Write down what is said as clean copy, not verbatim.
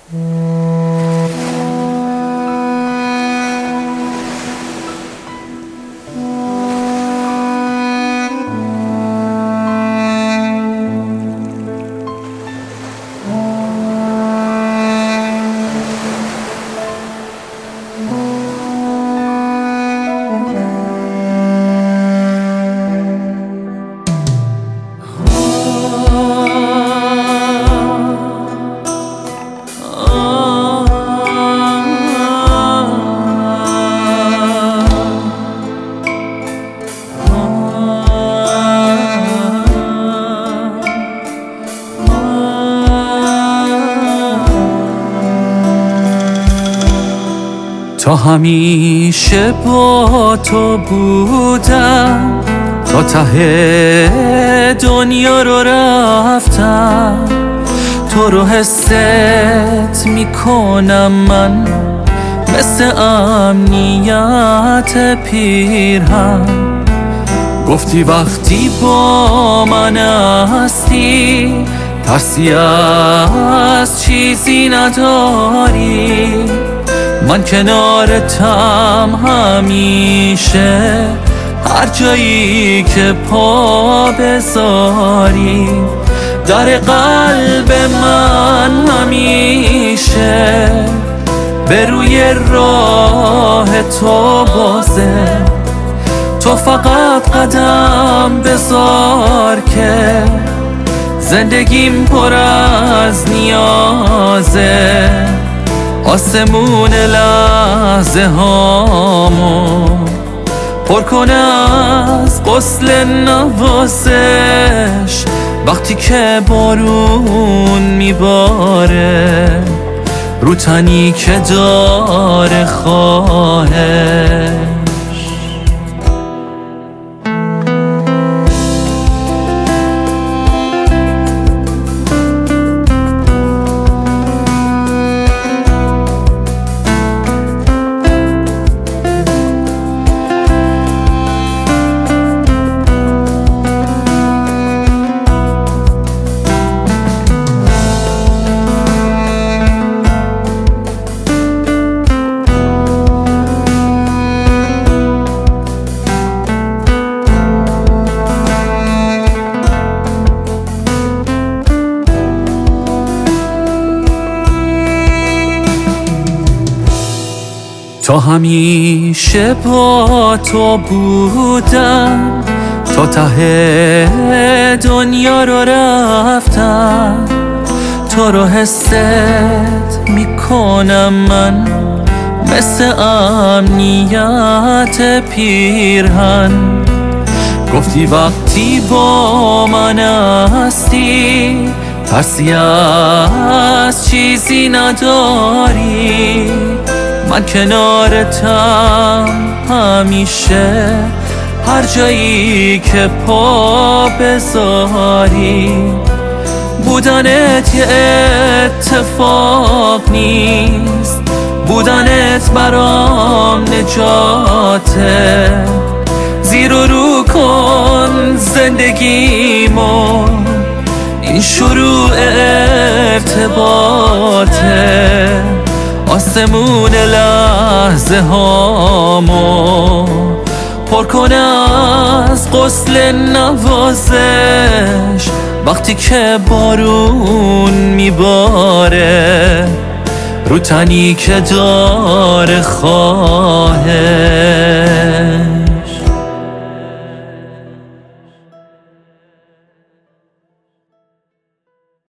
تا همیشه با تو بودم، تا ته دنیا رو رفتم. تو رو حست میکنم من، مثل امنیت پیرهن. گفتی وقتی با من هستی، ترسی از چیزی نداری. من کنارتم همیشه، هر جایی که پا بذاری. در قلب من همیشه به روی راه تو بازه. تو فقط قدم بذار که زندگیم پر از نیازه. آسمون لحظه هامو پر کن از غسل نوازش. وقتی که بارون میباره رو تنی که داره خواهش. تا همیشه با تو بودم، تا ته دنیا رو رفتم. تو رو حست میکنم من، مثل امنیت پیرهن. گفتی وقتی با من هستی، ترسی از چیزی نداری. من کنارتم همیشه، هر جایی که پا بذاری. بودنت یه اتفاق نیست، بودنت برام نجاته. زیر و رو کن زندگیمو، این شروع ارتباطه. آسمون لحظه هامو پر کن از غسل نوازش. وقتی که بارون میباره رو تنی که داره خواهش.